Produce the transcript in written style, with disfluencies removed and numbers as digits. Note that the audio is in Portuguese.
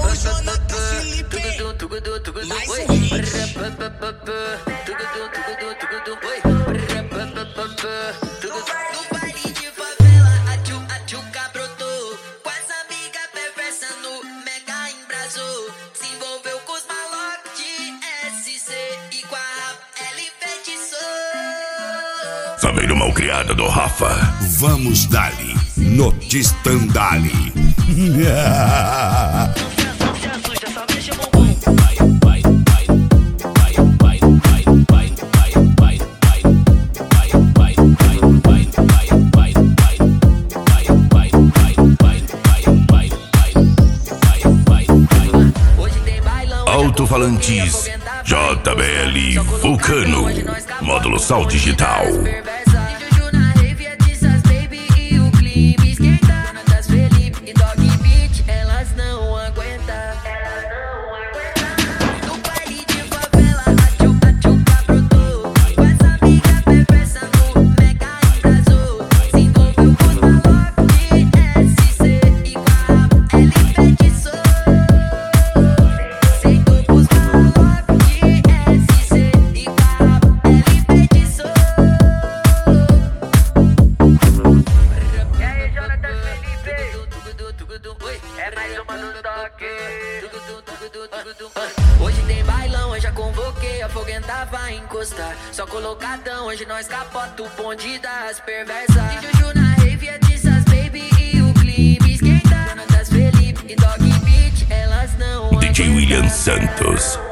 Família malcriada do Rafa. Vamos dali, Notistandali. Alto-falantes JBL Vulcano, módulo Sal Digital. Hoje tem bailão, eu já convoquei, a foguenta vai encostar. Só colocadão, hoje nós capota o bonde das perversas. De Juju na rave, é dessas baby e o clipe esquenta. Dona das Felipe e Dog Beat, elas não DJ William Santos.